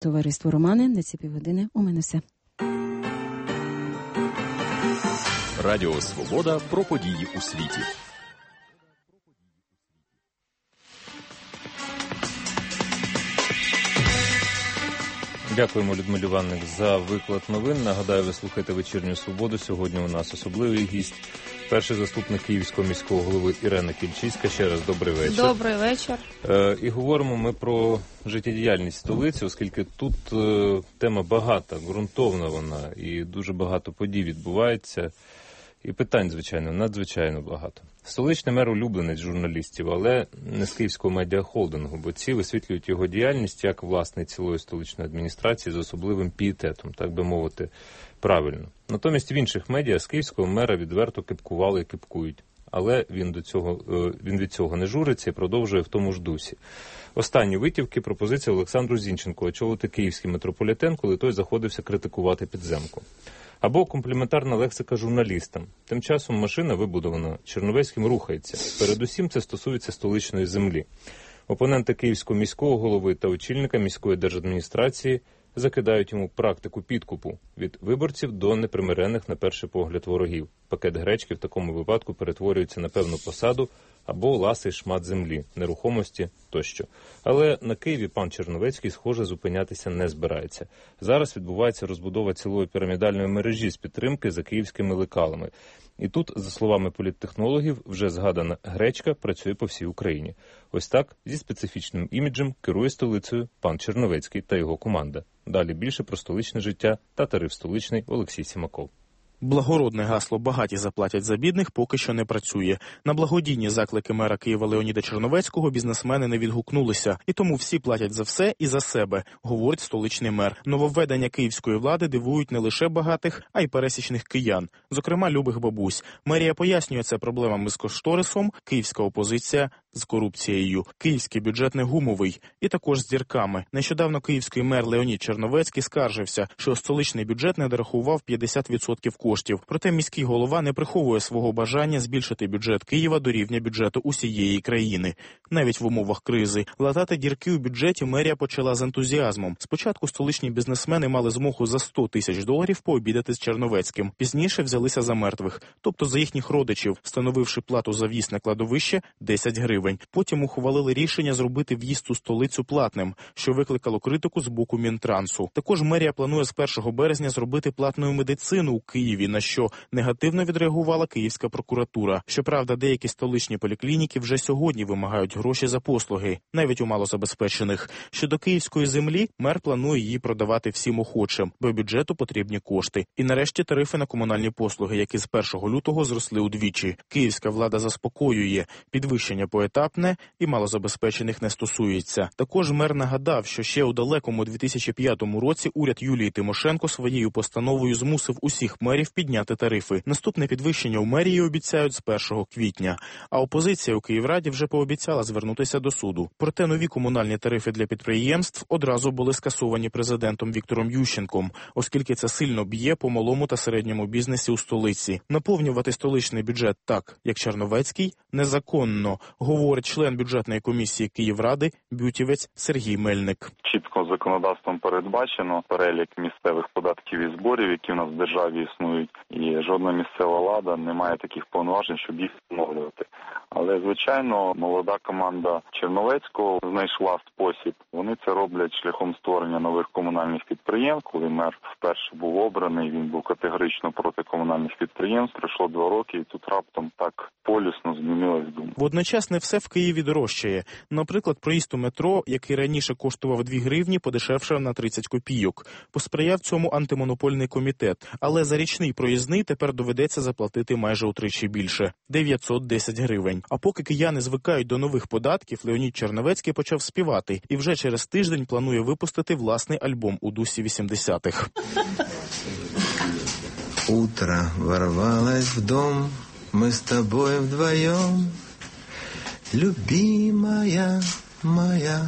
товариство «Романи». На ці півгодини у мене все. Радіо «Свобода» про події у світі. Дякуємо, Людмилі Іванник, за виклад новин. Нагадаю, ви слухаєте «Вечірню Свободу». Сьогодні у нас особливий гість. Перший заступник Київського міського голови Ірина Кільчицька. Ще раз добрий вечір. Добрий вечір. І говоримо ми про життєдіяльність столиці, оскільки тут тема багата, ґрунтовна вона, і дуже багато подій відбувається. І питань, звичайно, надзвичайно багато. Столичний мер – улюбленець журналістів, але не з Київського медіахолдингу, бо ці висвітлюють його діяльність як власний цілої столичної адміністрації з особливим пієтетом, так би мовити, правильно. Натомість в інших медіа з Київського мера відверто кипкували і кипкують. Але він від цього не журиться і продовжує в тому ж дусі. Останні витівки – пропозиція Олександру Зінченку очолити київський метрополітен, коли той заходився критикувати підземку. Або компліментарна лексика журналістам. Тим часом машина, вибудована Черновецьким, рухається. Передусім це стосується столичної землі. Опоненти Київського міського голови та очільника міської держадміністрації закидають йому практику підкупу від виборців до непримирених на перший погляд ворогів. Пакет гречки в такому випадку перетворюється на певну посаду або ласий шмат землі, нерухомості тощо. Але на Києві пан Черновецький, схоже, зупинятися не збирається. Зараз відбувається розбудова цілої пірамідальної мережі з підтримки за київськими лекалами. І тут, за словами політтехнологів, вже згадана гречка працює по всій Україні. Ось так, зі специфічним іміджем, керує столицею пан Черновецький та його команда. Далі більше про столичне життя та тариф столичний Олексій Сімаков. Благородне гасло «багаті заплатять за бідних» поки що не працює. На благодійні заклики мера Києва Леоніда Черновецького бізнесмени не відгукнулися. І тому всі платять за все і за себе, говорить столичний мер. Нововведення київської влади дивують не лише багатих, а й пересічних киян, зокрема любих бабусь. Мерія пояснює це проблемами з кошторисом, київська опозиція з корупцією, київський бюджет не гумовий і також з дірками. Нещодавно київський мер Леонід Черновецький скаржився, що столичний бюджет не дорахував 50% коштів. Проте міський голова не приховує свого бажання збільшити бюджет Києва до рівня бюджету усієї країни. Навіть в умовах кризи. Латати дірки у бюджеті мерія почала з ентузіазмом. Спочатку столичні бізнесмени мали змогу за $100 тисяч пообідати з Черновецьким. Пізніше взялися за мертвих, тобто за їхніх родичів, встановивши плату за в'їзд на кладовище 10 гривень. Потім ухвалили рішення зробити в'їзд у столицю платним, що викликало критику з боку Мінтрансу. Також мерія планує з 1 березня зробити платною медицину у Києві, на що негативно відреагувала Київська прокуратура. Щоправда, деякі столичні поліклініки вже сьогодні вимагають гроші за послуги, навіть у малозабезпечених. Щодо київської землі, мер планує її продавати всім охочим, бо бюджету потрібні кошти. І нарешті тарифи на комунальні послуги, які з 1 лютого зросли удвічі. Київська влада заспокоює, підвищення поетапне і малозабезпечених не стосується. Також мер нагадав, що ще у далекому 2005 році уряд Юлії Тимошенко своєю постановою змусив усіх мерів підняти тарифи. Наступне підвищення у мерії обіцяють з 1 квітня. А опозиція у Київраді вже пообіцяла звернутися до суду. Проте нові комунальні тарифи для підприємств одразу були скасовані президентом Віктором Ющенком, оскільки це сильно б'є по малому та середньому бізнесі у столиці. Наповнювати столичний бюджет так, як Черновецький, незаконно, говорить член бюджетної комісії Київради бютівець Сергій Мельник. Чітко законодавством передбачено перелік місцевих податків і зборів, які в нас в державі існують, і жодна місцева влада не має таких повноважень, щоб їх встановлювати. Але, звичайно, молода команда Черновецького знайшла спосіб. Вони це роблять шляхом створення нових комунальних підприємств. Коли мер вперше був обраний, він був категорично проти комунальних підприємств. Пройшло 2 роки, і тут раптом так полюсно змінилась думка. Водночас не все в Києві дорожчає. Наприклад, проїзд у метро, який раніше коштував 2 гривні, подешевшав на 30 копійок. Посприяв цьому антимонопольний комітет. Але за річний проїзний тепер доведеться заплатити майже утричі більше – 910 гривень. А поки кияни звикають до нових податків, Леонід Черновецький почав співати і вже через тиждень планує випустити власний альбом у дусі 80-х. Утро ворвалось в дом, мы с тобой вдвоем, любимая моя.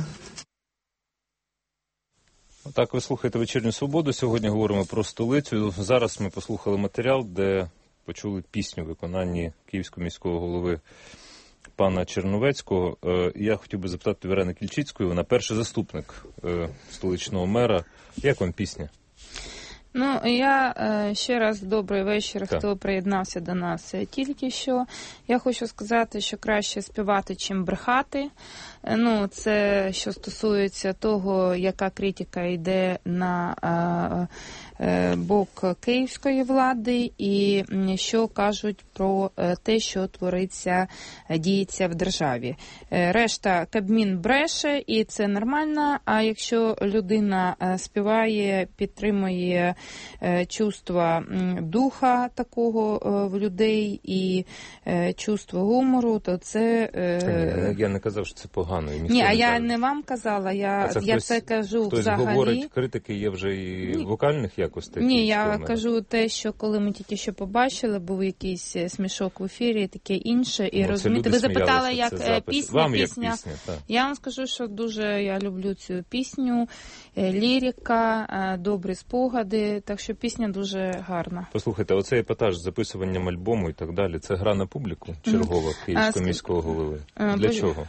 Так, ви слухаєте «Вечірню Свободу». Сьогодні говоримо про столицю. Зараз ми послухали матеріал, де почули пісню в виконанні Київського міського голови пана Черновецького. Я хотів би запитати Ірини Кільчицької, вона перший заступник столичного мера. Як вам пісня? Ну, я ще раз добрий вечір, Так. хто приєднався до нас тільки що. Я хочу сказати, що краще співати, чим брехати. Ну, це що стосується того, яка критика йде на бок київської влади і що кажуть про те, що твориться, діється в державі. Решта Кабмін бреше, і це нормально, а якщо людина співає, підтримує чувства духа такого в людей і чувство гумору, то це... Я не казав, що це погано. Ні, а я не вам казала, я це кажу хтось взагалі. Хтось говорить, критики є вже і вокальних якостей? Ні, я кажу те, що коли ми тільки що побачили, був якийсь смішок в ефірі, таке інше, і розумієте, ви запитали, як пісня. Вам як пісня, так. Я вам скажу, що дуже я люблю цю пісню, лірика, добрі спогади, так що пісня дуже гарна. Послухайте, оцей епатаж з записуванням альбому і так далі, це гра на публіку чергова Київського міського голови? Для чого?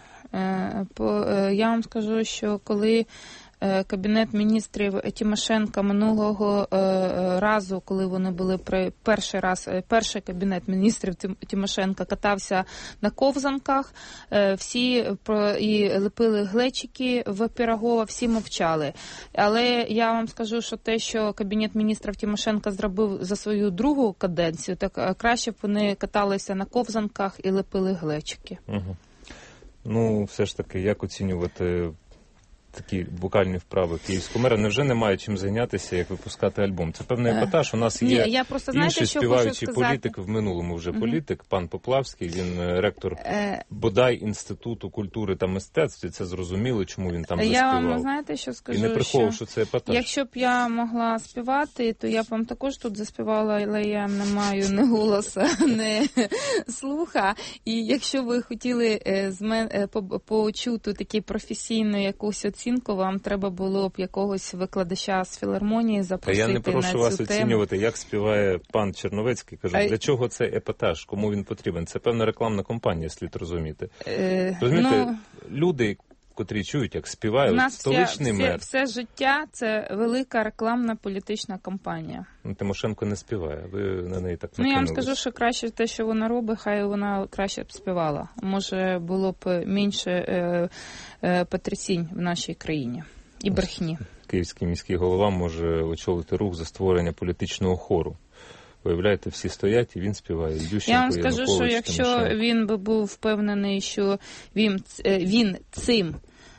Я вам скажу, що коли Кабінет міністрів Тимошенка минулого разу, коли вони були перший Кабінет міністрів Тимошенка катався на ковзанках, всі і лепили глечики в Пірогова, всі мовчали. Але я вам скажу, що те, що Кабінет міністрів Тимошенка зробив за свою другу каденцію, так краще б вони каталися на ковзанках і лепили глечики. Угу. Ну, все ж таки, як оцінювати такі вокальні вправи київського мера? Невже немає чим зайнятися, як випускати альбом? Це певний епатаж. У нас є інший співаючий політик, в минулому вже політик, пан Поплавський, він ректор бодай Інституту культури та мистецтв, і це зрозуміло, чому він там заспівав. Я вам, знаєте, що скажу? І не приховував, що це епатаж. Якщо б я могла співати, то я б вам також тут заспівала, але я не маю ні голоса, ні слуха. І якщо ви хотіли з мене почути таку професійну якусь оцінку, вам треба було б якогось викладача з філармонії запросити на цю тему. Я не прошу вас оцінювати, як співає пан Черновецький. Кажу, для чого це епатаж, кому він потрібен? Це певна рекламна кампанія, слід розуміти. Розумієте, люди, котрі чують, як співають, столичний мер. Все життя – це велика рекламна політична кампанія. Тимошенко не співає, ви на неї так накинулись. Я вам скажу, що краще те, що вона робить, хай вона краще б співала. Може, було б менше потрясінь в нашій країні і брехні. Київський міський голова може очолити рух за створення політичного хору. Виявляєте, всі стоять, і він співає. Ющенко, я вам скажу, що якщо Тимошенко. він би був впевнений, що він цим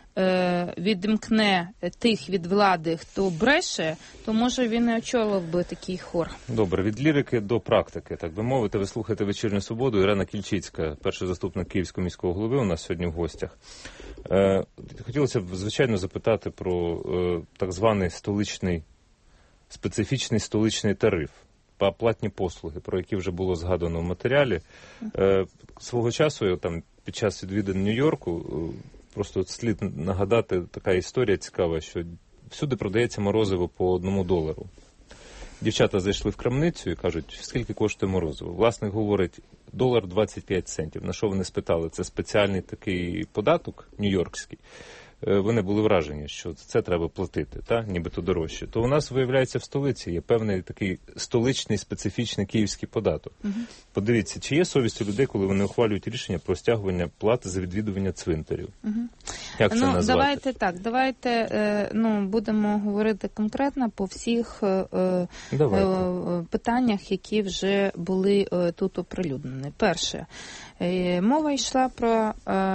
відімкне тих від влади, хто бреше, то, може, він і очолив би такий хор. Добре, від лірики до практики, так би мовити. Ви слухаєте «Вечірню свободу». Ірина Кільчицька, перший заступник Київського міського голови, у нас сьогодні в гостях. Хотілося б, звичайно, запитати про так званий специфічний столичний тариф. Платні послуги, про які вже було згадано в матеріалі. Свого часу, там, під час відвідин Нью-Йорку, просто слід нагадати, така історія цікава, що всюди продається морозиво по $1. Дівчата зайшли в крамницю і кажуть, скільки коштує морозиво. Власник говорить, $1.25. На що вони спитали? Це спеціальний такий податок нью-йоркський. Вони були вражені, що це треба платити, нібито дорожче. То у нас, виявляється, в столиці є певний такий столичний специфічний київський податок. Подивіться, чи є совість у людей, коли вони ухвалюють рішення про стягування плати за відвідування цвинтарів? Як це назвати? Давайте будемо говорити конкретно по всіх питаннях, які вже були тут оприлюднені. Перше, мова йшла про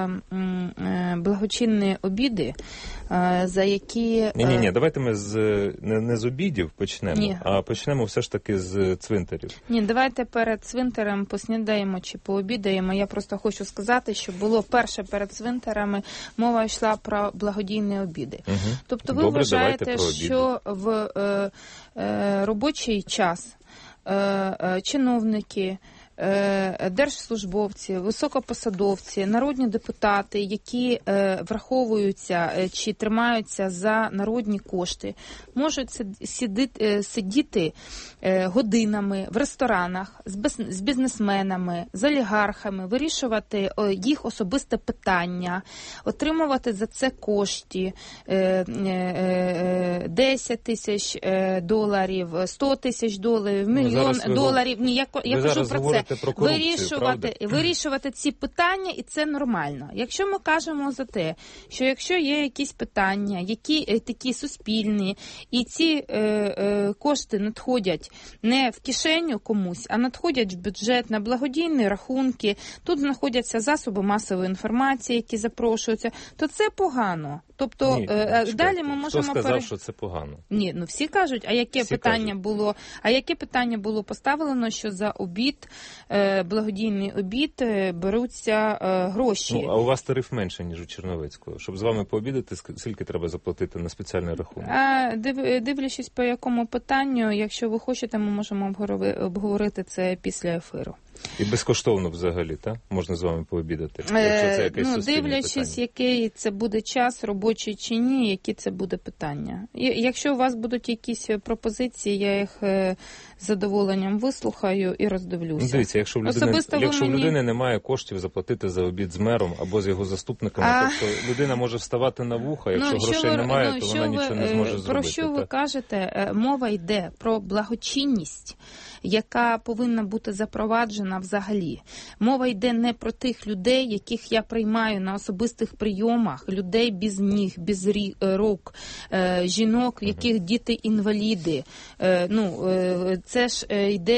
благочинні обіди, за які... Ні, давайте ми не з обідів почнемо, а почнемо все ж таки з цвинтарів. Ні, давайте перед цвинтарем поснідаємо чи пообідаємо. Я просто хочу сказати, що було перше перед цвинтарами, мова йшла про благодійні обіди. Тобто ви вважаєте, що в робочий час чиновники держслужбовці, високопосадовці, народні депутати, які враховуються чи тримаються за народні кошти, можуть сидіти годинами в ресторанах з бізнесменами, з олігархами, вирішувати їх особисте питання, отримувати за це кошти, 10 тисяч доларів, 100 тисяч доларів, мільйон доларів. Ні, я кажу про це. Про корупцію, вирішувати ці питання, і це нормально. Якщо ми кажемо за те, що якщо є якісь питання, які такі суспільні, і ці кошти надходять не в кишеню комусь, а надходять в бюджет на благодійні рахунки, тут знаходяться засоби масової інформації, які запрошуються, то це погано. Тобто далі ми можемо... Хто сказав, що це погано? Ні, ну всі кажуть, а яке питання було поставлено, що за обід, благодійний обід, беруться гроші? Ну, а у вас тариф менше, ніж у Черновецького. Щоб з вами пообідати, скільки треба заплатити на спеціальний рахунок? Дивлячись по якому питанню, якщо ви хочете, ми можемо обговорити це після ефіру. І безкоштовно взагалі, так? Можна з вами пообідати? Якщо це якесь суспільне дивлячись, питання. який це буде час, робочий чи ні, які це буде питання. Якщо у вас будуть якісь пропозиції, я їх з задоволенням вислухаю і роздивлюся. Дивіться, якщо в людини немає коштів заплатити за обід з мером або з його заступниками, тобто людина може вставати на вуха, якщо грошей немає, то вона нічого не зможе зробити. Про що ви кажете? Мова йде про благочинність, яка повинна бути запроваджена взагалі. Мова йде не про тих людей, яких я приймаю на особистих прийомах, людей без ніг, без рук, жінок, в яких діти інваліди. Це ж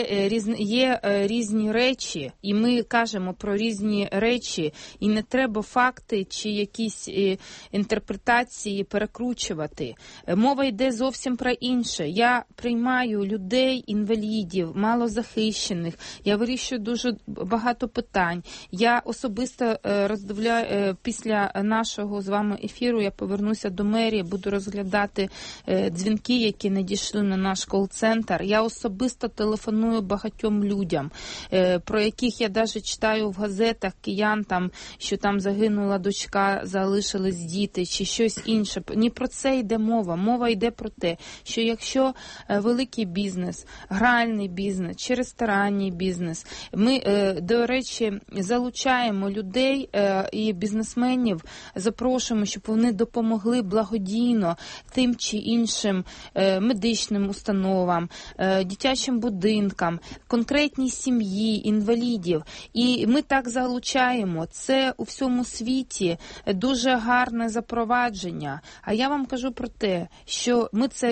є різні речі, і ми кажемо про різні речі, і не треба факти чи якісь інтерпретації перекручувати. Мова йде зовсім про інше. Я приймаю людей, інвалідів, малозахищених, я вирішую дуже багато питань. Я особисто роздивляю, після нашого з вами ефіру я повернуся до мерії, буду розглядати дзвінки, які надійшли на наш кол-центр. Я особисто телефоную багатьом людям, про яких я навіть читаю в газетах киян, що там загинула дочка, залишились діти, чи щось інше. Ні про це йде мова. Мова йде про те, що якщо великий бізнес, гральний бізнес, чи ресторанний бізнес, ми, до речі, залучаємо людей і бізнесменів, запрошуємо, щоб вони допомогли благодійно тим чи іншим медичним установам, дитячим будинкам, конкретній сім'ї, інвалідів. І ми так залучаємо. Це у всьому світі дуже гарне запровадження. А я вам кажу про те, що ми це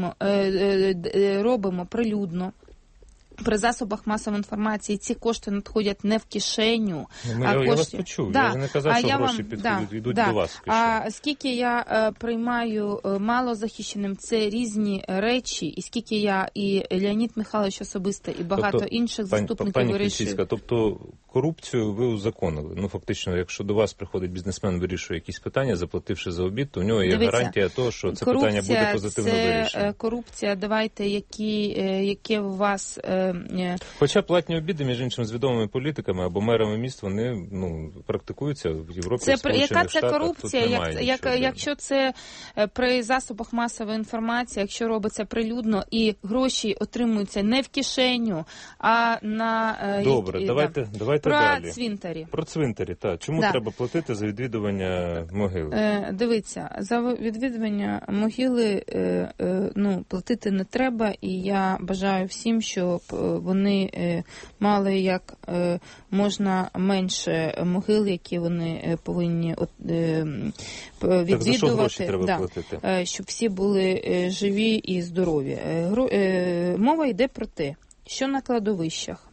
робимо прилюдно. При засобах масової інформації ці кошти надходять не в кишеню, я вас почув. Я ж не казав, що гроші йдуть до вас в кишеню. А скільки я приймаю малозахищеним, це різні речі, і скільки я і Леонід Михайлович особисто, і багато інших заступників вирішують. Тобто корупцію ви узаконили. Фактично, якщо до вас приходить бізнесмен, вирішує якісь питання, заплативши за обід, то в нього є гарантія того, що це питання буде позитивно вирішено. Корупція, давайте, яке у вас... Хоча платні обіди, між іншим, з відомими політиками або мерами міст, вони практикуються в Європі, в Сполучених Штатах. Яка це корупція? Якщо це при засобах масової інформації, якщо робиться прилюдно і гроші отримуються не в кишеню, а на... Добре, давайте далі. Про цвинтарі. Про цвинтарі, так. Чому треба платити за відвідування могили? Дивіться, за відвідування могили платити не треба, і я бажаю всім, щоб вони мали як можна менше могил, які вони повинні відвідувати. Так за що гроші треба платити? Щоб всі були живі і здорові. Мова йде про те, що на кладовищах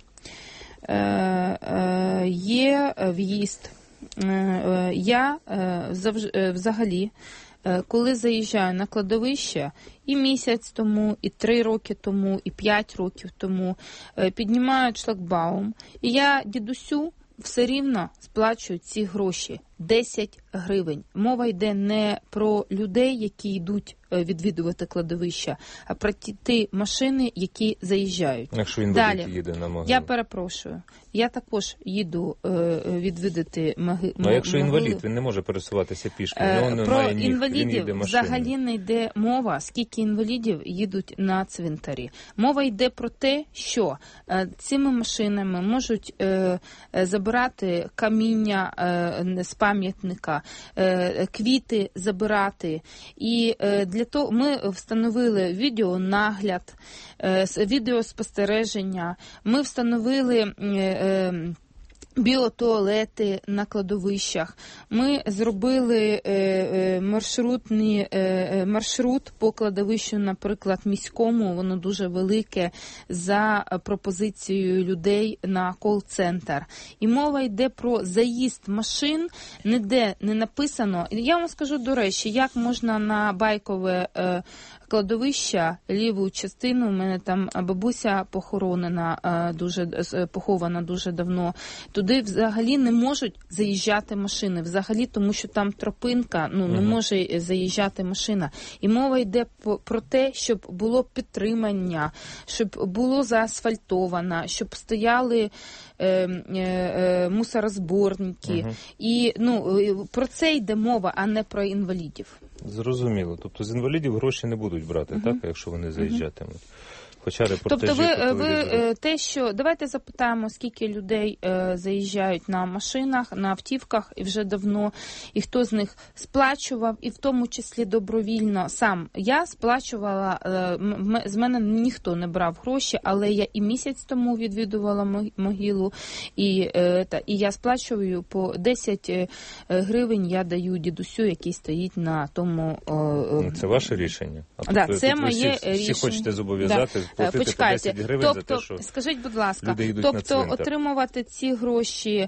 є в'їзд. Я взагалі, коли заїжджаю на кладовище і місяць тому, і 3 роки тому, і 5 років тому, піднімають шлагбаум, і я дідусю все рівно сплачую ці гроші. 10 гривень. Мова йде не про людей, які йдуть відвідувати кладовища, а про ті машини, які заїжджають. Якщо інвалід їде на могилу. Я перепрошую. Я також їду відвідати могилу. А якщо інвалід, він не може пересуватися пішки. Про інвалідів взагалі не йде мова, скільки інвалідів їдуть на цвинтарі. Мова йде про те, що цими машинами можуть забирати каміння з пам'ятника, квіти забирати. І для того ми встановили відеонагляд, відеоспостереження, ми встановили біотуалети на кладовищах. Ми зробили маршрут по кладовищу, наприклад, міському, воно дуже велике, за пропозицією людей на кол-центр. І мова йде про заїзд машин, ніде не написано. Я вам скажу, до речі, як можна на Байкове кладовища, ліву частину, у мене там бабуся похована дуже давно. Туди взагалі не можуть заїжджати машини, взагалі, тому що там тропинка, не може заїжджати машина. І мова йде про те, щоб було підтримання, щоб було заасфальтовано, щоб стояли мусорозборники. І про це йде мова, а не про інвалідів. Зрозуміло. Тобто з інвалідів гроші не будуть брати, так, якщо вони заїжджатимуть? Хоча репортажі давайте запитаємо, скільки людей заїжджають на машинах, на автівках, і вже давно, і хто з них сплачував, і в тому числі добровільно. Сам я сплачувала, з мене ніхто не брав гроші, але я і місяць тому відвідувала могилу, і я сплачую по 10 гривень, я даю дідусю, який стоїть на тому... Це ваше рішення? Це моє рішення. Всі хочете зобов'язати? Почекайте, за те, що скажіть, будь ласка, тобто отримувати ці гроші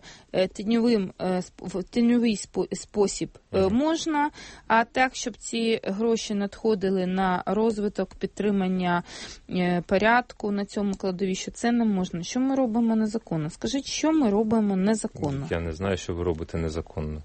в тіньовий спосіб можна, а так, щоб ці гроші надходили на розвиток, підтримання порядку на цьому кладовищі, це не можна. Що ми робимо незаконно? Скажіть, що ми робимо незаконно? Я не знаю, що ви робите незаконно.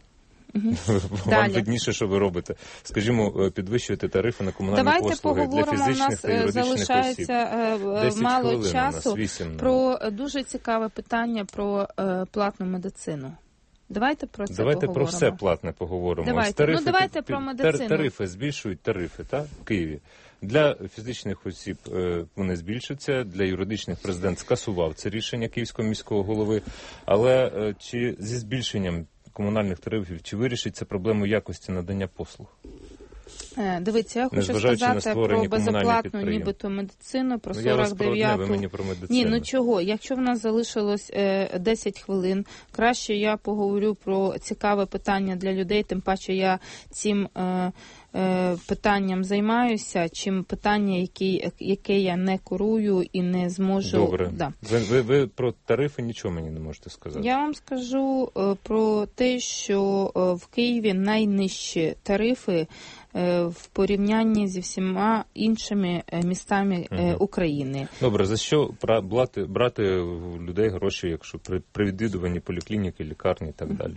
Вам видніше, що ви робите. Скажімо, підвищуєте тарифи на комунальні послуги для фізичних та юридичних осіб. Залишається мало часу про дуже цікаве питання про платну медицину. Давайте про це поговоримо. Про все платне поговоримо. Давайте про медицину. Тарифи збільшують тарифи, так, в Києві. Для фізичних осіб вони збільшаться, для юридичних президент скасував це рішення Київського міського голови. Але чи зі збільшенням комунальних тарифів, чи вирішить це проблему якості надання послуг? Дивіться, я хочу сказати про безоплатну нібито медицину, про 49-ту. Ні, чого? Якщо в нас залишилось 10 хвилин, краще я поговорю про цікаве питання для людей, тим паче я цим питанням займаюся, чим питання, яке я не курую і не зможу... Добре. Да. Ви про тарифи нічого мені не можете сказати? Я вам скажу про те, що в Києві найнижчі тарифи в порівнянні зі всіма іншими містами України. Добре, за що брати в людей гроші, якщо при відвідуванні поліклініки, лікарні і так далі?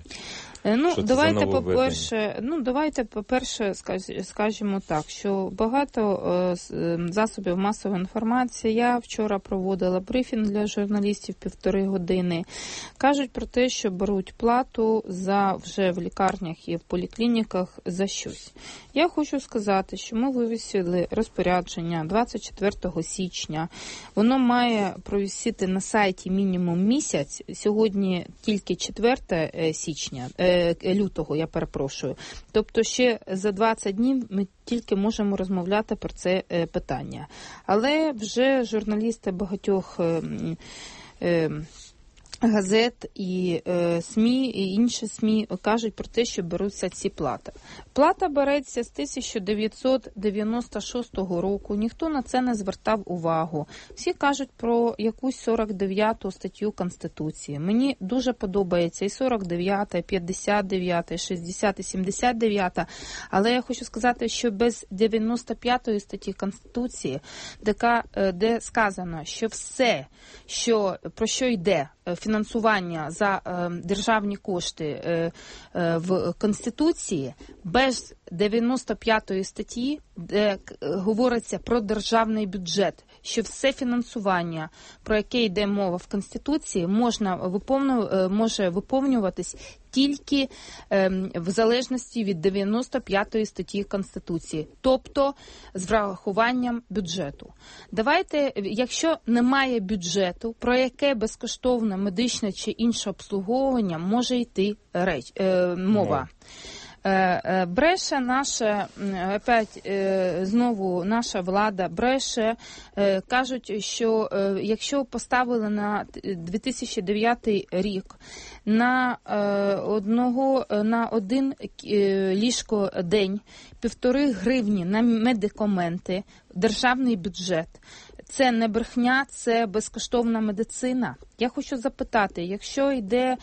Давайте, по-перше, скажімо так, що багато засобів масової інформації, я вчора проводила брифінг для журналістів 1,5 години, кажуть про те, що беруть плату вже в лікарнях і в поліклініках за щось. Я хочу сказати, що ми вивісили розпорядження 24 січня. Воно має провісити на сайті мінімум місяць. Сьогодні тільки 4 лютого, я перепрошую. Тобто ще за 20 днів ми тільки можемо розмовляти про це питання. Але вже журналісти багатьох газет і СМІ, і інші СМІ кажуть про те, що беруться ці плати. Плата береться з 1996 року, ніхто на це не звертав увагу. Всі кажуть про якусь 49-ту статтю Конституції. Мені дуже подобається і 49-та, і 59-та, і 60-та, і 79-та, але я хочу сказати, що без 95-ї статті Конституції, де сказано, що все, про що йде фінансування за державні кошти в Конституції без 95-ї статті, де говориться про державний бюджет, що все фінансування, про яке йде мова в Конституції, може виповнюватись тільки в залежності від 95-ї статті Конституції, тобто з врахуванням бюджету. Давайте, якщо немає бюджету, про яке безкоштовне медичне чи інше обслуговування може йти мова. Бреше наша, опять знову наша влада бреше, кажуть, що якщо поставили на 2009 рік на один ліжко день 1,5 гривні на медикаменти, державний бюджет, це не брехня, це безкоштовна медицина. Я хочу запитати, якщо йде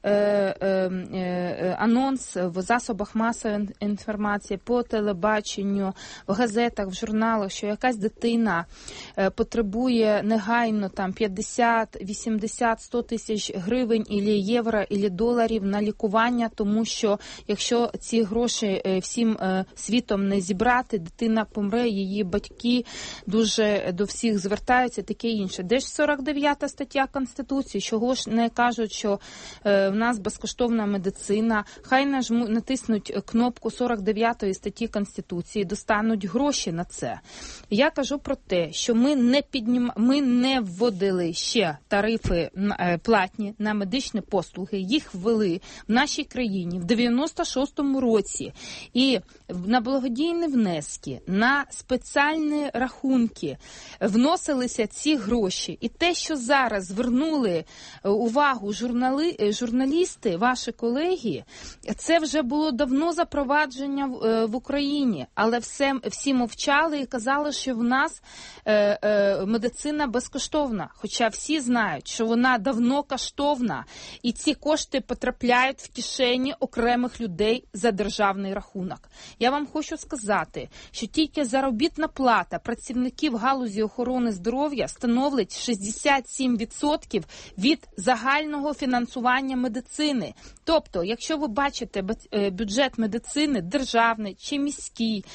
анонс в засобах масової інформації, по телебаченню, в газетах, в журналах, що якась дитина потребує негайно там 50, 80, 100 тисяч гривень, ілі євро, ілі доларів на лікування, тому що якщо ці гроші всім світом не зібрати, дитина помре, її батьки дуже до всіх звертаються, таке інше. Де ж 49 стаття Конституції? Чого ж не кажуть, що в нас безкоштовна медицина? Хай натиснуть кнопку 49 статті Конституції, достануть гроші на це. Я кажу про те, що ми не вводили ще тарифи платні на медичні послуги. Їх ввели в нашій країні в 96-му році. І на благодійні внески, на спеціальні рахунки вносилися ці гроші. І те, що зараз звернули увагу журналісти, ваші колеги, це вже було давно запровадження в Україні, але всі мовчали і казали, що в нас медицина безкоштовна, хоча всі знають, що вона давно коштовна, і ці кошти потрапляють в кишені окремих людей за державний рахунок. Я вам хочу сказати, що тільки заробітна плата працівників галузі охорони здоров'я становить 67% від загального фінансування медицини. Тобто, якщо ви бачите бюджет медицини, державний чи міський,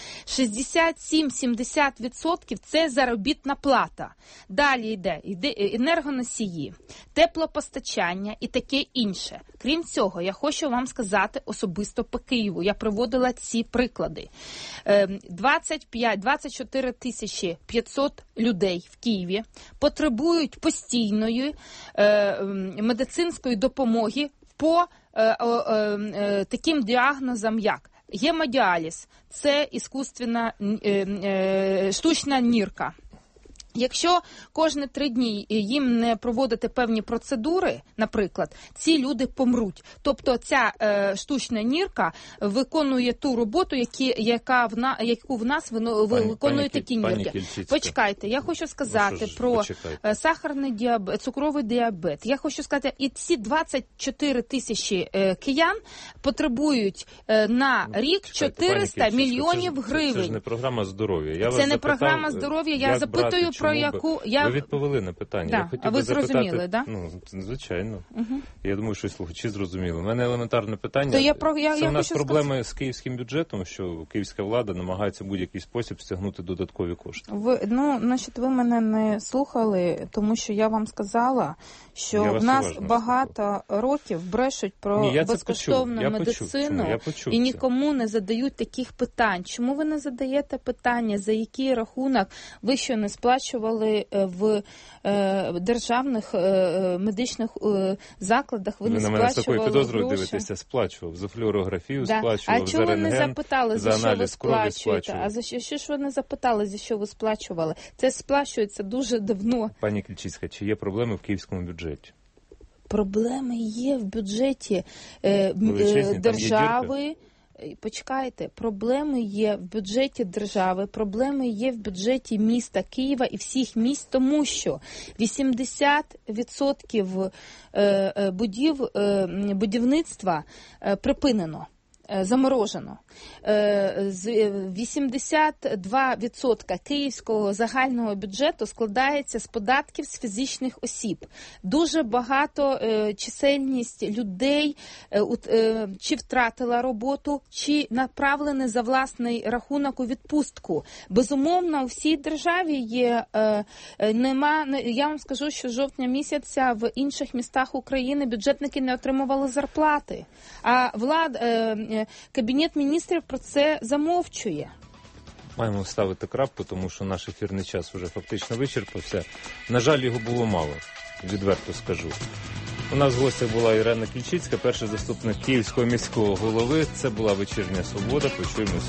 67-70% – це заробітна плата. Далі йде енергоносії, теплопостачання і таке інше. Крім цього, я хочу вам сказати особисто по Києву. Я приводила ці приклади. 24 тисячі 500 людей в Києві потребують постійної медицинської допомоги по таким діагнозам, як гемодіаліз, це штучна нирка. Якщо кожні 3 дні їм не проводити певні процедури, наприклад, ці люди помруть. Тобто ця штучна нирка виконує ту роботу, яку в нас виконують такі нирки. Почекайте, я хочу сказати про сахарний діабет, цукровий діабет. Я хочу сказати, і ці 24 тисячі киян потребують на рік 400 мільйонів гривень. Це ж не програма здоров'я. Це не програма здоров'я. Я запитую про яку... Ви відповіли на питання. Да. Я хотів а ви зрозуміли, запитати... так? Ну, звичайно. Я думаю, що слухачі зрозуміли. У мене елементарне питання. Це у нас проблеми з київським бюджетом, що київська влада намагається в будь-який спосіб стягнути додаткові кошти. Ви мене не слухали, тому що я вам сказала, що в нас багато років брешуть про безкоштовну медицину і нікому не задають таких питань. Чому ви не задаєте питання, за який рахунок ви що не сплачували в державних медичних закладах, ви не сплачували гроші? Ви на мене з такою підозрою дивитеся, сплачував. За флюорографію сплачував, за рентген, не запитали, за аналіз крові сплачував. А за що ж ви не запитали, за що ви сплачували? Це сплачується дуже давно. Пані Клічицька, чи є проблеми в київському бюджеті? Проблеми є в бюджеті держави. Почекайте, проблеми є в бюджеті держави, проблеми є в бюджеті міста Києва і всіх міст, тому що 80% будівництва припинено. заморожено. 82% київського загального бюджету складається з податків з фізичних осіб. Дуже багато чисельність людей чи втратила роботу, чи направлені за власний рахунок у відпустку. Безумовно, у всій державі є, я вам скажу, що з жовтня місяця в інших містах України бюджетники не отримували зарплати. А Кабінет міністрів про це замовчує. Маємо ставити крапку, тому що наш ефірний час вже фактично вичерпався. На жаль, його було мало, відверто скажу. У нас в гостях була Ірена Кільчицька, перший заступник Київського міського голови. Це була «Вечірня Свобода». Почуємося.